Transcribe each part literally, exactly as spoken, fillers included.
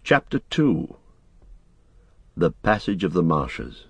Chapter two. The Passage of the Marshes.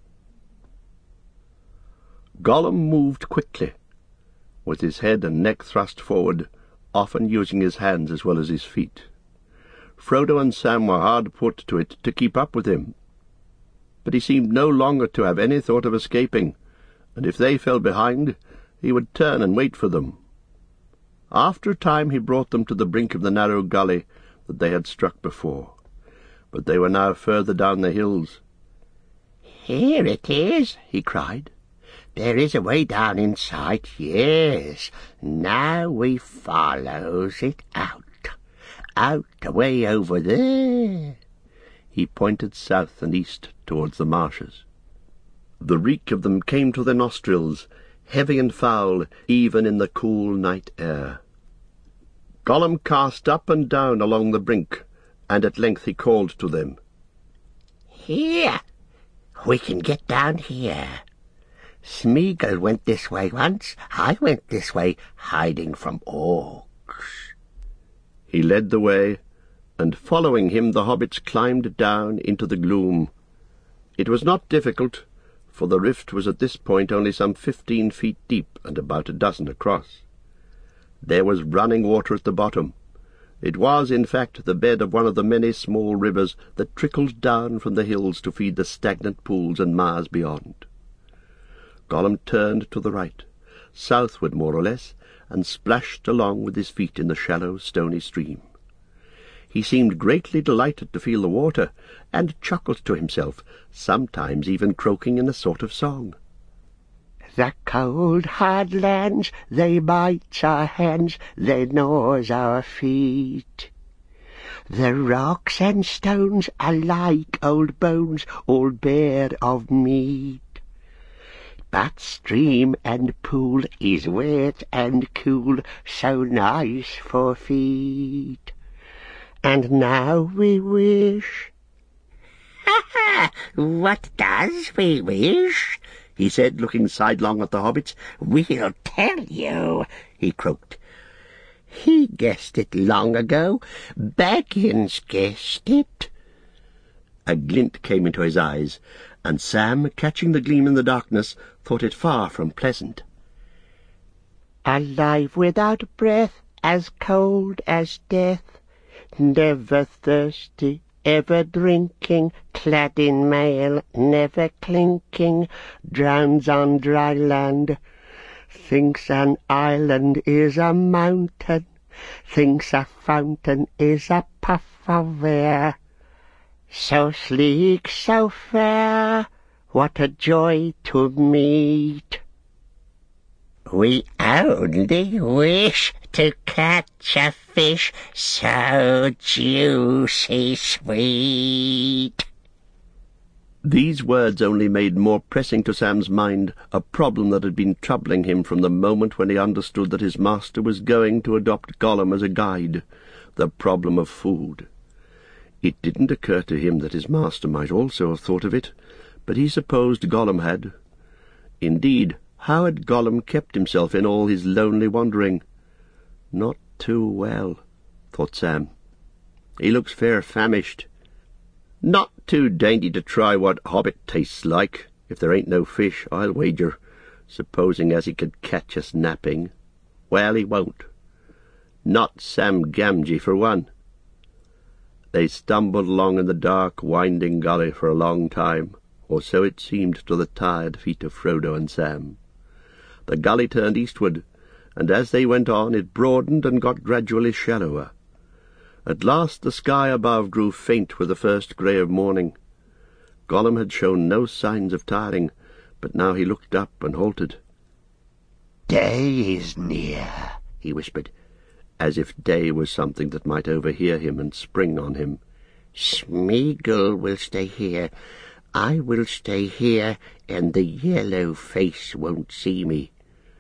Gollum moved quickly, with his head and neck thrust forward, often using his hands as well as his feet. Frodo and Sam were hard put to it to keep up with him, but he seemed no longer to have any thought of escaping, and if they fell behind, he would turn and wait for them. After a time he brought them to the brink of the narrow gully that they had struck before, but they were now further down the hills. "Here it is," he cried. "There is a way down in sight, yes. Now we follows it out, out away over there." He pointed south and east towards the marshes. The reek of them came to their nostrils, heavy and foul, even in the cool night air. Gollum cast up and down along the brink, and at length he called to them. "Here! We can get down here. Smeagol went this way once. I went this way, hiding from orcs." He led the way, and following him the hobbits climbed down into the gloom. It was not difficult, for the rift was at this point only some fifteen feet deep and about a dozen across. There was running water at the bottom. It was, in fact, the bed of one of the many small rivers that trickled down from the hills to feed the stagnant pools and maars beyond. Gollum turned to the right, southward more or less, and splashed along with his feet in the shallow, stony stream. He seemed greatly delighted to feel the water, and chuckled to himself, sometimes even croaking in a sort of song. "The cold hard lands, they bites our hands, they gnaws our feet. The rocks and stones are like old bones, all bare of meat. But stream and pool is wet and cool, so nice for feet. And now we wish—" "Ha ha! What does we wish?" he said, looking sidelong at the hobbits. "We'll tell you," he croaked. "He guessed it long ago. Baggins guessed it." A glint came into his eyes, and Sam, catching the gleam in the darkness, thought it far from pleasant. "Alive without breath, as cold as death, never thirsty, ever drinking, clad in mail, never clinking, drowns on dry land, thinks an island is a mountain, thinks a fountain is a puff of air. So sleek, so fair, what a joy to meet. We only wish to catch a fish so juicy sweet." These words only made more pressing to Sam's mind a problem that had been troubling him from the moment when he understood that his master was going to adopt Gollum as a guide, the problem of food. It didn't occur to him that his master might also have thought of it, but he supposed Gollum had. Indeed, how had Gollum kept himself in all his lonely wandering? Not too well, thought Sam. He looks fair famished. Not too dainty to try what hobbit tastes like, if there ain't no fish, I'll wager, supposing as he could catch us napping. Well, he won't. Not Sam Gamgee, for one. They stumbled along in the dark, winding gully for a long time, or so it seemed to the tired feet of Frodo and Sam. The gully turned eastward, and as they went on it broadened and got gradually shallower. At last the sky above grew faint with the first grey of morning. Gollum had shown no signs of tiring, but now he looked up and halted. "Day is near," he whispered, as if day was something that might overhear him and spring on him. "Smeagol will stay here. I will stay here, and the yellow face won't see me."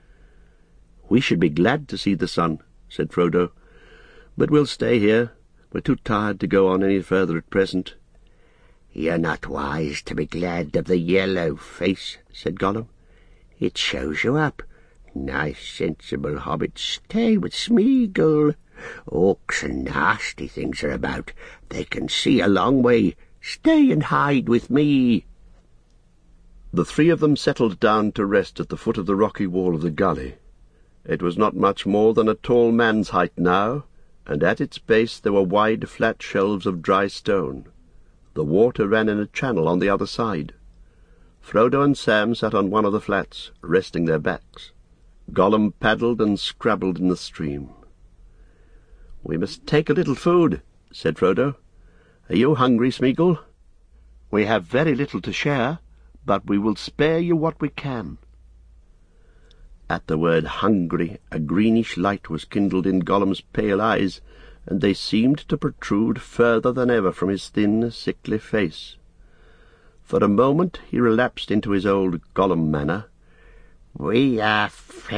"We should be glad to see the sun," said Frodo, "but we'll stay here. We're too tired to go on any further at present." "You're not wise to be glad of the yellow face," said Gollum. "It shows you up. Nice sensible hobbit, stay with Smeagol. Orcs and nasty things are about. They can see a long way. Stay and hide with me." The three of them settled down to rest at the foot of the rocky wall of the gully. It was not much more than a tall man's height now, and at its base there were wide, flat shelves of dry stone. The water ran in a channel on the other side. Frodo and Sam sat on one of the flats, resting their backs. Gollum paddled and scrabbled in the stream. "We must take a little food," said Frodo. "Are you hungry, Smeagol?" "We have very little to share, but we will spare you what we can." At the word hungry, a greenish light was kindled in Gollum's pale eyes, and they seemed to protrude further than ever from his thin, sickly face. For a moment he relapsed into his old Gollum manner. "We are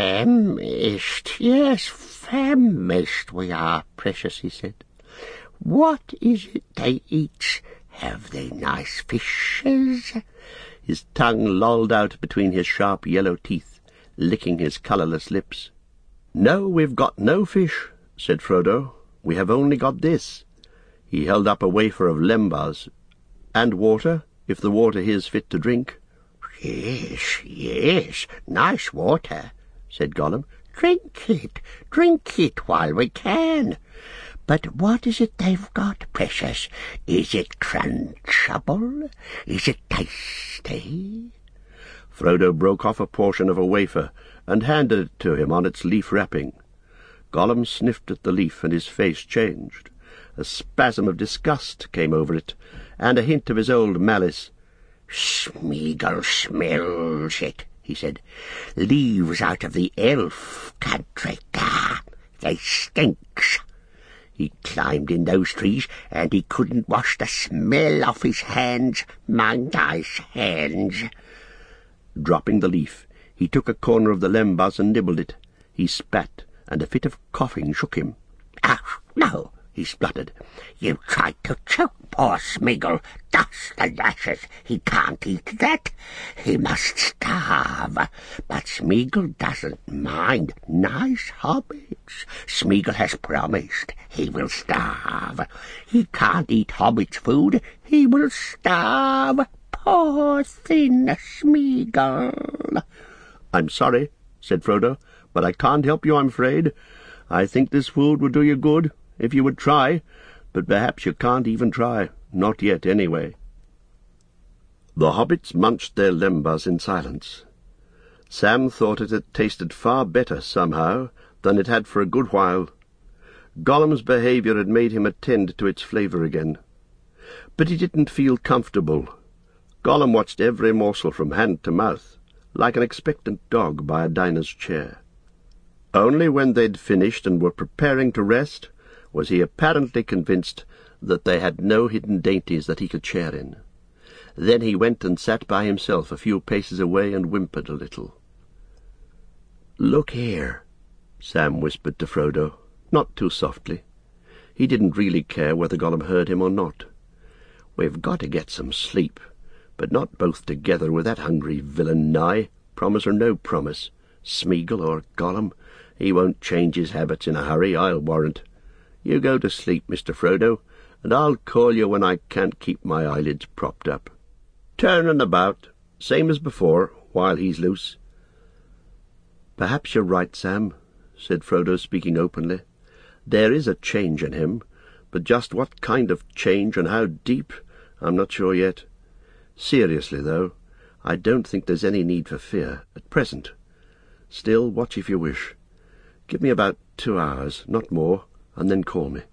famished, yes, famished we are, precious," he said. "What is it they eat? Have they nice fishes?" His tongue lolled out between his sharp yellow teeth, licking his colourless lips. "No, we've got no fish," said Frodo. "We have only got this." He held up a wafer of lembas. "And water, if the water here's fit to drink." "Yes, yes, nice water," said Gollum. "Drink it, drink it while we can. But what is it they've got, precious? Is it crunchable? Is it tasty?" Frodo broke off a portion of a wafer and handed it to him on its leaf wrapping. Gollum sniffed at the leaf, and his face changed. A spasm of disgust came over it, and a hint of his old malice. "Smeagol smells it," he said. "Leaves out of the elf country. Gah! They stinks. He climbed in those trees, and he couldn't wash the smell off his hands, my nice hands." Dropping the leaf, he took a corner of the lembas and nibbled it. He spat, and a fit of coughing shook him. "Ah, no," he spluttered. "You tried to choke poor Smeagol. Dust the lashes. He can't eat that. He must starve. But Smeagol doesn't mind. Nice hobbits. Smeagol has promised he will starve. He can't eat hobbits' food. He will starve. Poor thin Smeagol." "I'm sorry," said Frodo, "but I can't help you, I'm afraid. I think this food would do you good, if you would try, but perhaps you can't even try. Not yet, anyway." The hobbits munched their lembas in silence. Sam thought it had tasted far better, somehow, than it had for a good while. Gollum's behaviour had made him attend to its flavour again. But he didn't feel comfortable. Gollum watched every morsel from hand to mouth, like an expectant dog by a diner's chair. Only when they'd finished and were preparing to rest was he apparently convinced that they had no hidden dainties that he could share in. Then he went and sat by himself a few paces away and whimpered a little. "Look here," Sam whispered to Frodo, not too softly. He didn't really care whether Gollum heard him or not. "We've got to get some sleep, but not both together with that hungry villain nigh, promise or no promise. Smeagol or Gollum, he won't change his habits in a hurry, I'll warrant. You go to sleep, Mister Frodo, and I'll call you when I can't keep my eyelids propped up. Turning about, same as before, while he's loose." "Perhaps you're right, Sam," said Frodo, speaking openly. "There is a change in him, but just what kind of change and how deep, I'm not sure yet. Seriously, though, I don't think there's any need for fear, at present. Still, watch if you wish. Give me about two hours, not more, and then call me."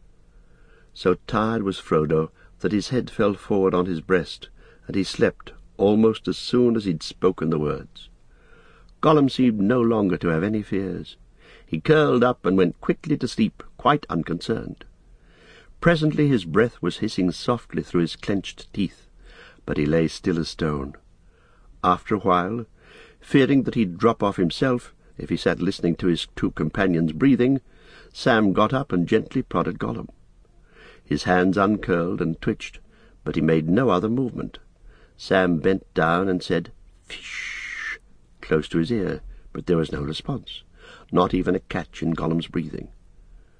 So tired was Frodo that his head fell forward on his breast, and he slept almost as soon as he'd spoken the words. Gollum seemed no longer to have any fears. He curled up and went quickly to sleep, quite unconcerned. Presently his breath was hissing softly through his clenched teeth, but he lay still as stone. After a while, fearing that he'd drop off himself if he sat listening to his two companions' breathing, Sam got up and gently prodded Gollum. His hands uncurled and twitched, but he made no other movement. Sam bent down and said, "Fish," close to his ear, but there was no response, not even a catch in Gollum's breathing.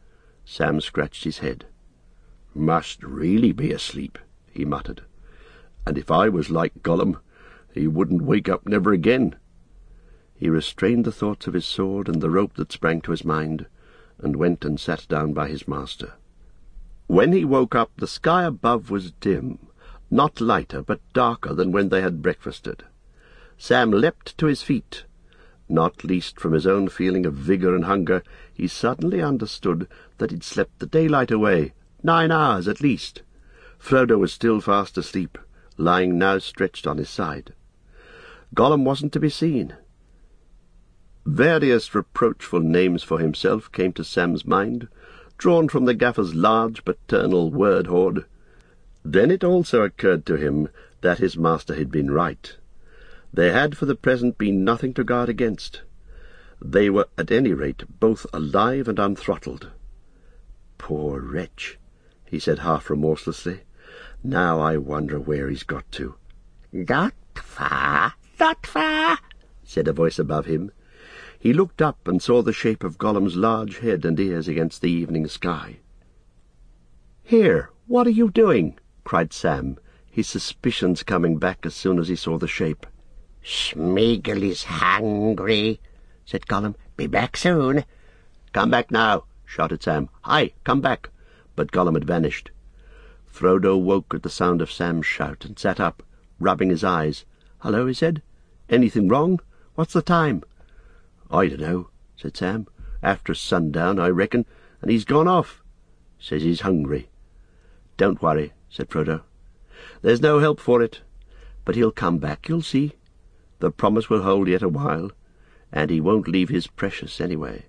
Sam scratched his head. "Must really be asleep," he muttered. "And if I was like Gollum, he wouldn't wake up never again." He restrained the thoughts of his sword and the rope that sprang to his mind, and went and sat down by his master. When he woke up, the sky above was dim, not lighter, but darker than when they had breakfasted. Sam leapt to his feet. Not least from his own feeling of vigour and hunger, he suddenly understood that he'd slept the daylight away, nine hours at least. Frodo was still fast asleep, lying now stretched on his side. Gollum wasn't to be seen. Various reproachful names for himself came to Sam's mind, drawn from the Gaffer's large paternal word-hoard. Then it also occurred to him that his master had been right. There had for the present been nothing to guard against. They were at any rate both alive and unthrottled. "Poor wretch," he said half remorselessly. "Now I wonder where he's got to." "Not far, not far," said a voice above him. He looked up and saw the shape of Gollum's large head and ears against the evening sky. "Here, what are you doing?" cried Sam, his suspicions coming back as soon as he saw the shape. "Smeagol is hungry," said Gollum. "Be back soon." "Come back now," shouted Sam. "Hi, come back." But Gollum had vanished. Frodo woke at the sound of Sam's shout and sat up, rubbing his eyes. "Hullo," he said. "Anything wrong? What's the time?" "I dunno," said Sam. "After sundown, I reckon, and he's gone off. Says he's hungry." "Don't worry," said Frodo. "There's no help for it. But he'll come back, you'll see. The promise will hold yet a while, and he won't leave his precious anyway."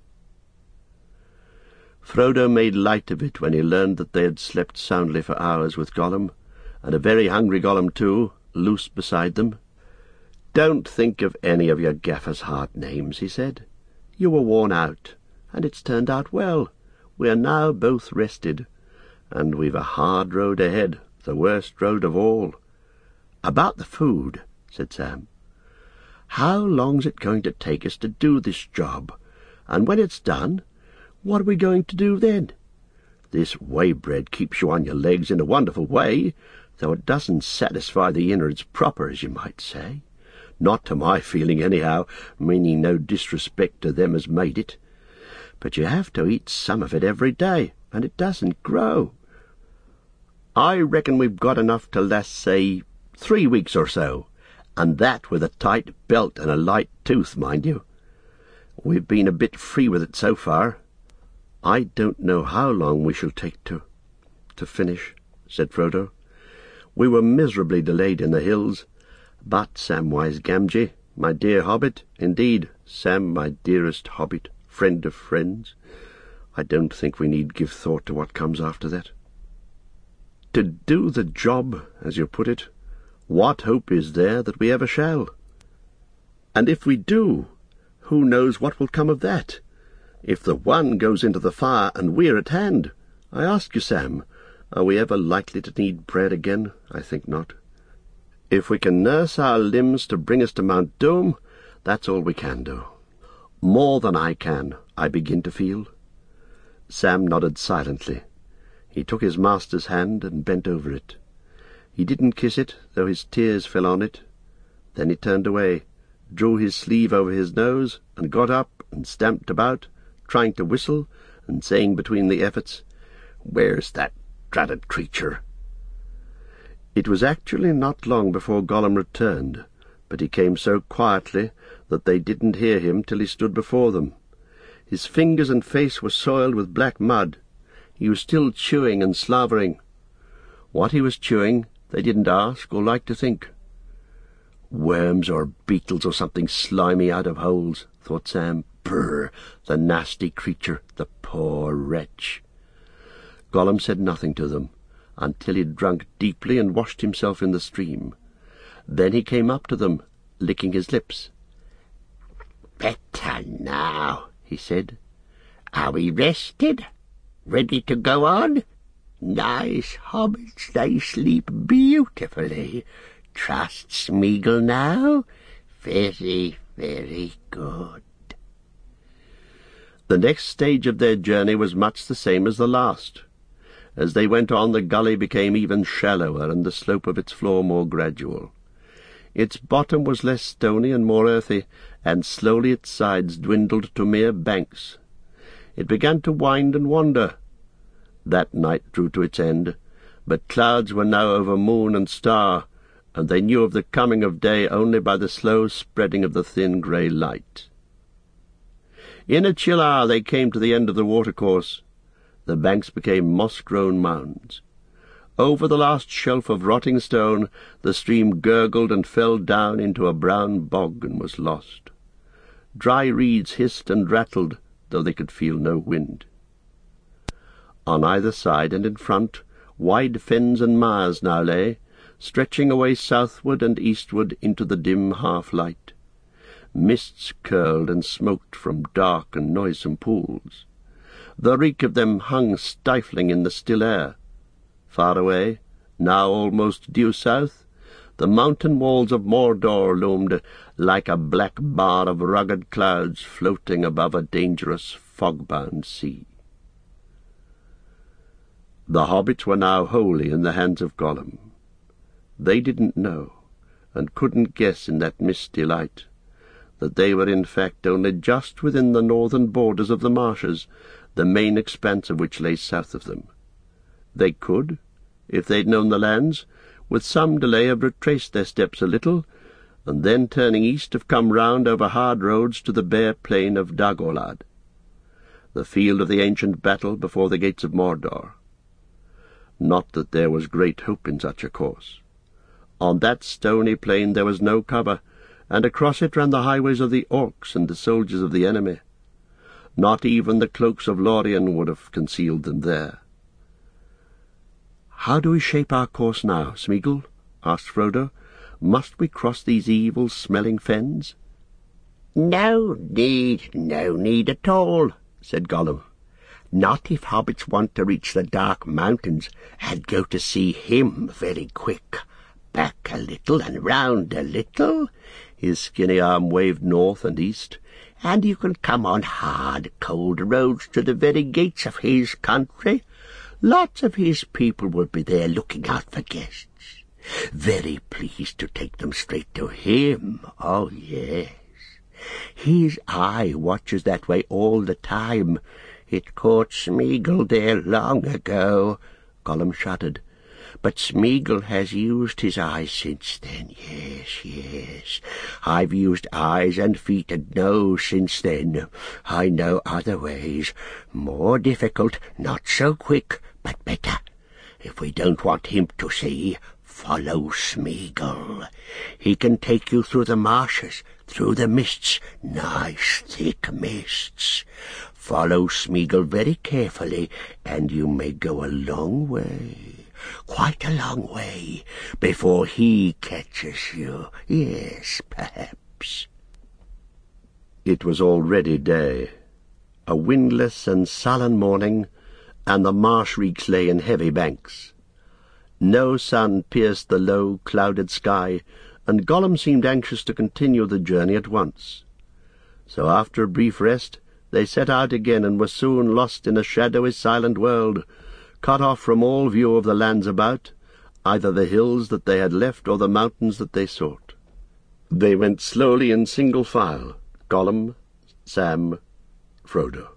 Frodo made light of it when he learned that they had slept soundly for hours with Gollum, and a very hungry Gollum too, loose beside them. "Don't think of any of your Gaffer's hard names," he said. "You were worn out, and it's turned out well. We are now both rested, and we've a hard road ahead, the worst road of all." "About the food," said Sam. "How long's it going to take us to do this job? And when it's done, what are we going to do then? This whey bread keeps you on your legs in a wonderful way, though it doesn't satisfy the innards proper, as you might say. Not to my feeling, anyhow, meaning no disrespect to them as made it. But you have to eat some of it every day, and it doesn't grow. I reckon we've got enough to last, say, three weeks or so, and that with a tight belt and a light tooth, mind you. We've been a bit free with it so far. I don't know how long we shall take to to finish," said Frodo. "We were miserably delayed in the hills, but Samwise Gamgee, my dear hobbit, indeed, Sam, my dearest hobbit, friend of friends, I don't think we need give thought to what comes after that. To do the job, as you put it, what hope is there that we ever shall? And if we do, who knows what will come of that? If the one goes into the fire and we're at hand, I ask you, Sam, are we ever likely to need bread again? I think not. If we can nurse our limbs to bring us to Mount Doom, that's all we can do. More than I can, I begin to feel." Sam nodded silently. He took his master's hand and bent over it. He didn't kiss it, though his tears fell on it. Then he turned away, drew his sleeve over his nose, and got up and stamped about, trying to whistle, and saying between the efforts, "Where's that dratted creature?" It was actually not long before Gollum returned, but he came so quietly that they didn't hear him till he stood before them. His fingers and face were soiled with black mud. He was still chewing and slavering. What he was chewing they didn't ask or like to think. "Worms or beetles or something slimy out of holes," thought Sam. "Brr, the nasty creature, the poor wretch." Gollum said nothing to them until he had drunk deeply and washed himself in the stream. Then he came up to them, licking his lips. "Better now," he said. "Are we rested? Ready to go on? Nice hobbits, they sleep beautifully. Trust Smeagol now? Very, very good." The next stage of their journey was much the same as the last. As they went on, the gully became even shallower, and the slope of its floor more gradual. Its bottom was less stony and more earthy, and slowly its sides dwindled to mere banks. It began to wind and wander. That night drew to its end, but clouds were now over moon and star, and they knew of the coming of day only by the slow spreading of the thin grey light. In a chill hour they came to the end of the watercourse. The banks became moss-grown mounds. Over the last shelf of rotting stone the stream gurgled and fell down into a brown bog and was lost. Dry reeds hissed and rattled, though they could feel no wind. On either side and in front, wide fens and mires now lay, stretching away southward and eastward into the dim half-light. Mists curled and smoked from dark and noisome pools. The reek of them hung stifling in the still air. Far away, now almost due south, the mountain walls of Mordor loomed like a black bar of rugged clouds floating above a dangerous fog-bound sea. The hobbits were now wholly in the hands of Gollum. They didn't know, and couldn't guess in that misty light, that they were in fact only just within the northern borders of the marshes, the main expanse of which lay south of them. They could, if they'd known the lands, with some delay have retraced their steps a little, and then turning east have come round over hard roads to the bare plain of Dagorlad, the field of the ancient battle before the gates of Mordor. Not that there was great hope in such a course. On that stony plain there was no cover, and across it ran the highways of the orcs and the soldiers of the enemy. Not even the cloaks of Lorien would have concealed them there. "How do we shape our course now, Smeagol?" asked Frodo. "Must we cross these evil-smelling fens?" "No need, no need at all," said Gollum. "Not if hobbits want to reach the Dark Mountains and go to see him very quick. Back a little and round a little," his skinny arm waved north and east, "and you can come on hard, cold roads to the very gates of his country. Lots of his people will be there looking out for guests. Very pleased to take them straight to him. Oh, yes. His eye watches that way all the time. It caught Smeagol there long ago." Gollum shuddered. "But Smeagol has used his eyes since then. Yes, yes. I've used eyes and feet and nose since then. I know other ways. More difficult, not so quick, but better. If we don't want him to see, follow Smeagol. He can take you through the marshes, through the mists, nice thick mists. Follow Smeagol very carefully, and you may go a long way, quite a long way, before he catches you. Yes, perhaps." It was already day, a windless and sullen morning, and the marsh reeks lay in heavy banks. No sun pierced the low, clouded sky, and Gollum seemed anxious to continue the journey at once. So after a brief rest they set out again, and were soon lost in a shadowy, silent world, cut off from all view of the lands about, either the hills that they had left or the mountains that they sought. They went slowly in single file, Gollum, Sam, Frodo.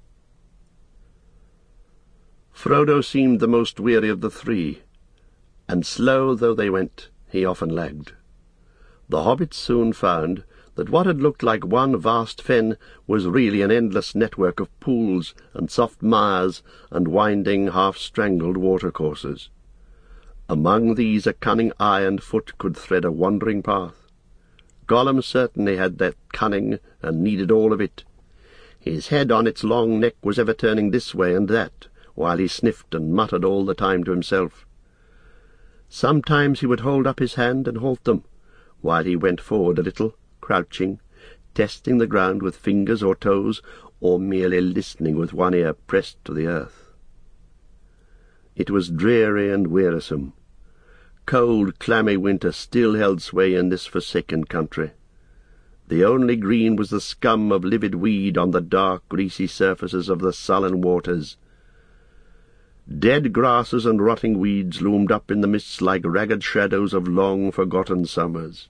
Frodo seemed the most weary of the three, and slow though they went, he often lagged. The hobbits soon found that what had looked like one vast fen was really an endless network of pools and soft mires and winding, half-strangled watercourses. Among these a cunning eye and foot could thread a wandering path. Gollum certainly had that cunning, and needed all of it. His head on its long neck was ever turning this way and that, while he sniffed and muttered all the time to himself. Sometimes he would hold up his hand and halt them, while he went forward a little, crouching, testing the ground with fingers or toes, or merely listening with one ear pressed to the earth. It was dreary and wearisome. Cold, clammy winter still held sway in this forsaken country. The only green was the scum of livid weed on the dark, greasy surfaces of the sullen waters. Dead grasses and rotting weeds loomed up in the mists like ragged shadows of long-forgotten summers.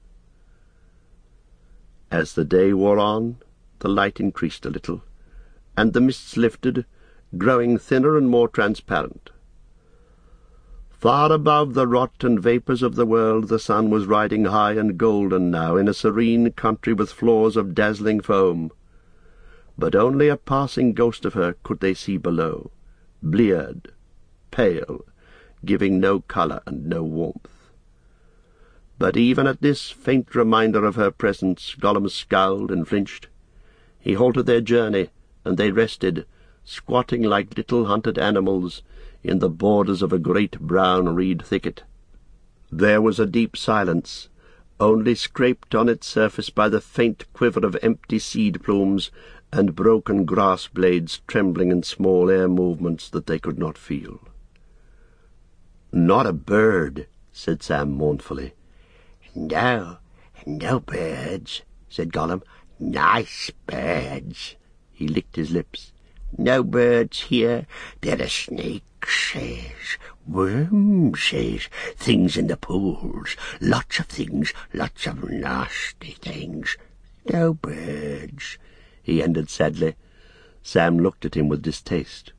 As the day wore on, the light increased a little, and the mists lifted, growing thinner and more transparent. Far above the rot and vapours of the world the sun was riding high and golden now in a serene country with floors of dazzling foam. But only a passing ghost of her could they see below, bleared, pale, giving no colour and no warmth. But even at this faint reminder of her presence Gollum scowled and flinched. He halted their journey, and they rested, squatting like little hunted animals in the borders of a great brown reed thicket. There was a deep silence, only scraped on its surface by the faint quiver of empty seed plumes and broken grass blades trembling in small air movements that they could not feel. "Not a bird," said Sam mournfully. "No, no birds," said Gollum. "Nice birds." He licked his lips. "No birds here. There are snakes, worms, things in the pools, lots of things, lots of nasty things. No birds," he ended sadly. Sam looked at him with distaste.